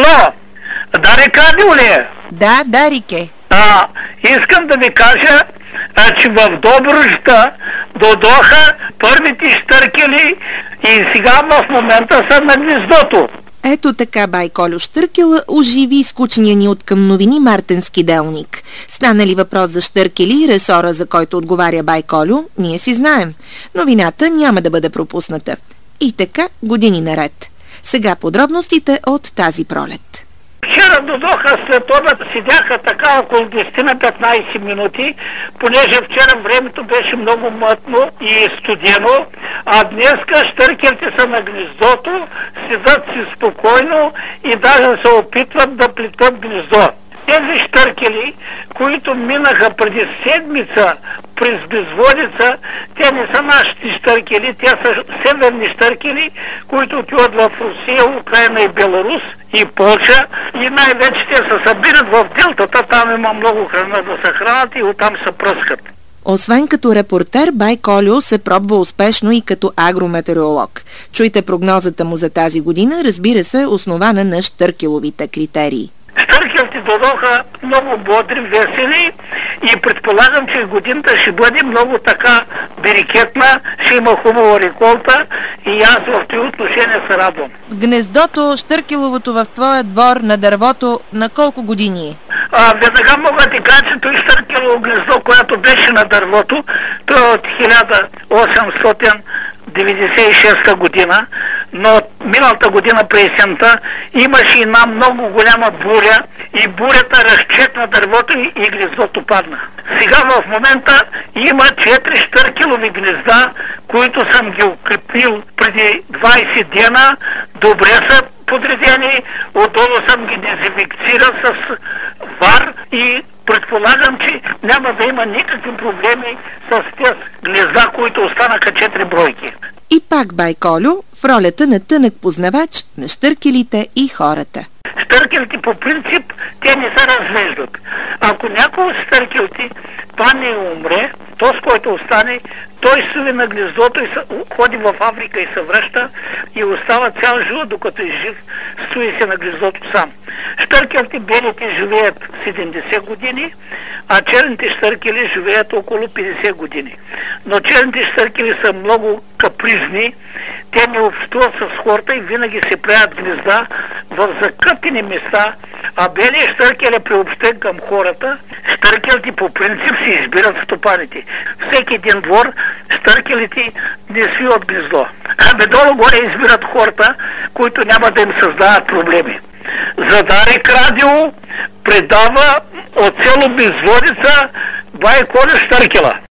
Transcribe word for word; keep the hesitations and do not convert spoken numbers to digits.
Ало, Дарик радио ли е? Да, Дарике. А, искам да ви кажа, а, че в Добруджа дойдоха първите щъркели и сега в момента са на гнездото. Ето така, бай Колю Щъркела оживи скучния ни от към новини мартенски делник. Стана ли въпрос за щъркели и ресора, за който отговаря бай Колю, ние си знаем. Новината няма да бъде пропусната. И така години наред. Сега подробностите от тази пролет. Вчера дойдоха след обед, седяха така около десет на петнайсет минути, понеже вчера времето беше много мътно и студено, а днеска щъркелите са на гнездото, седат си спокойно и даже се опитват да плетат гнездо. Тези щъркели, които минаха преди седмица през безводица, те не са нашите щъркели, те са северни щъркели, които отиват в Русия, Украина и Беларус и Полша, и най-вече те се събират в делтата, там има много храна да се хранят и оттам се пръскат. Освен като репортер, бай Колю се пробва успешно и като агрометеоролог. Чуйте прогнозата му за тази година, разбира се, основана на щъркеловите критерии. Щъркелите дойдоха много бодри, весели и предполагам, че годината ще бъде много така берекетна, ще има хубава реколта и аз в това отношение се радвам. Гнездото щъркеловото в твоя двор на дървото на колко години е? А, веднага мога да кажа, че той щъркелово гнездо, което беше на дървото, то е от хиляда осемстотин деветдесет и шеста година, но миналата година през есента имаше една много голяма буря и бурята разчекна дървото и, и гнездото падна. Сега в момента има четири щъркелови гнезда, които съм ги укрепил преди двайсет дена, добре са подредени, отдолу съм ги дезинфекцирал с вар и предполагам, че няма да има никакви проблеми с тези гнезда, които останаха четири бройки. И пак бай Колю в ролята на тънък познавач на щъркелите и хората. Щъркелите по принцип, те не се развеждат. Ако някой от щъркелите падне и умре, то с който остане, той стои на гнездото и ходи в Африка и се връща и остава цял живот, докато е жив, стои се на гнездото сам. Щъркелите белите живеят седемдесет години, а черните щъркели живеят около петдесет години. Но черните щъркели са много капризни, те не общуват с хората и винаги се правят гнезда в закътени места, а белият щъркел е приобщен към хората. Щъркелите по принцип се избират в стопаните. Всеки един двор щъркелите не свиват гнездо. Ами долу-горе избират хората, които няма да им създават проблеми. За Дарик радио предава от село Безводица бай Колю Щъркела.